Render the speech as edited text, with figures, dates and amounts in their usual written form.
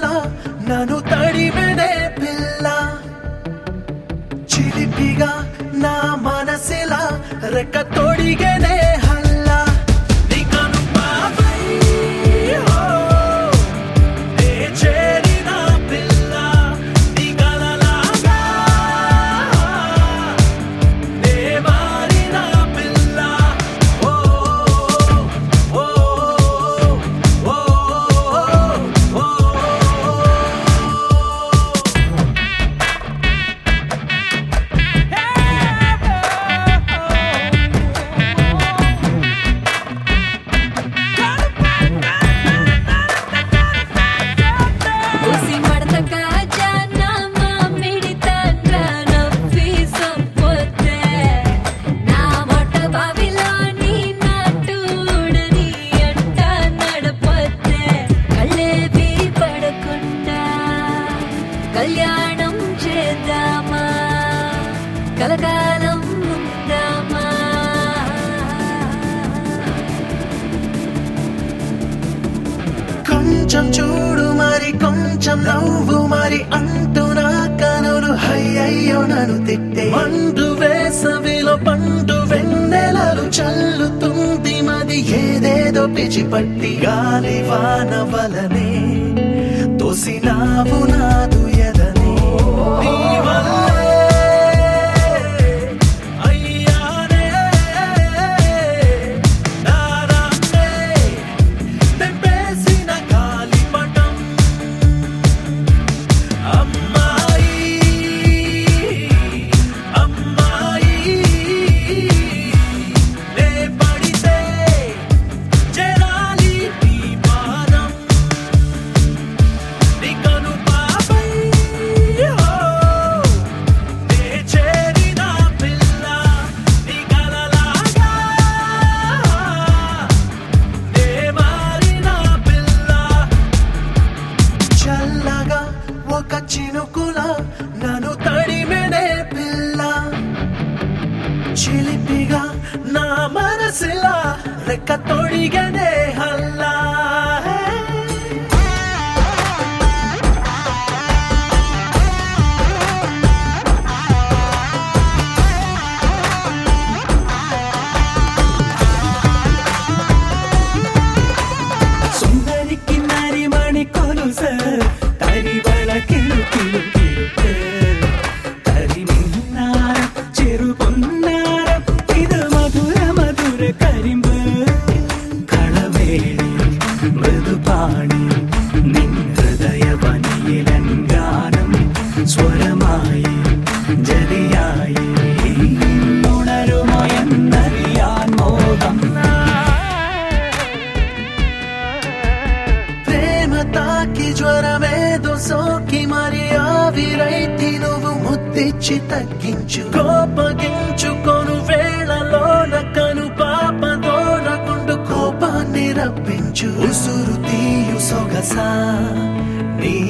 చినుకులా నన్ను తడిమెనే పిల్ల చిలిపిగా నా మనసిలా రెక్క తొడిగేనే హల్లా నీ కనుపాపై నే చేరిన పిల్ల నీ కలలాగా నే మారిన పిల్ల ఓ ఓ ఓ ఓ ఉసి మడతక జానమ మిడితండ్ర నవ్వి సంపొతే నా మొట్ట బావిలోని నాటుడని అంట నడపొతే కళ్ళేవి పడకుండా కళ్యాణం చేద్దామా కలకాలం ఉందామా కొంచెం చూడు మరి కొంచెం నవ్వు మరి అంటూ నా కనులు అయ్యయ్యో నన్ను తిట్టే మండు వేసవిలో పండు వెన్నెలలు చల్లుతుంది మది ఏదేదో పిచ్చిపట్టి గాలి వాన వలనే తోసినావు నాదు ఎదనే నీ వల్లే అయ్యానే నారానే తెంపేసిన గాలిపటం అమ్మాయి అమ్మాయి నే పడితే చేరాలి నీ పాదం నీ కనుపాపై నే చేరిన పిల్ల నీ కలలాగా నే మారిన పిల్ల చల్లగా ఒక చినుకులా నన్ను తడిమెనే పిల్ల చిలిపిగా నా మనసిలా రెక్క తొడిగనే హల్లా సుందరికి నరిమణి కొలుస తరివళ కిలు కిలు కిలుకే తరిమిన్నార చెరుపున్నార ఇది మధుర మధుర కరింబు കളവേണി മൃദുപാണി നിൻ ഹൃദയവനിയിലങ്കാനം സ്വരമായി ജതിയായി ഉണരുമോ എന്നറിയാൻ മോഹം ప్రేమ తాకి జ్వరమేదో సోకి మరి ఆవిరైతి నువ్వు ముద్దిచ్చి తగ్గించు కోపగించుకొను వేళలోన కను పాపతోన గుండు కోపాన్ని రప్పించు ఉసురు తీయు సొగసా నీ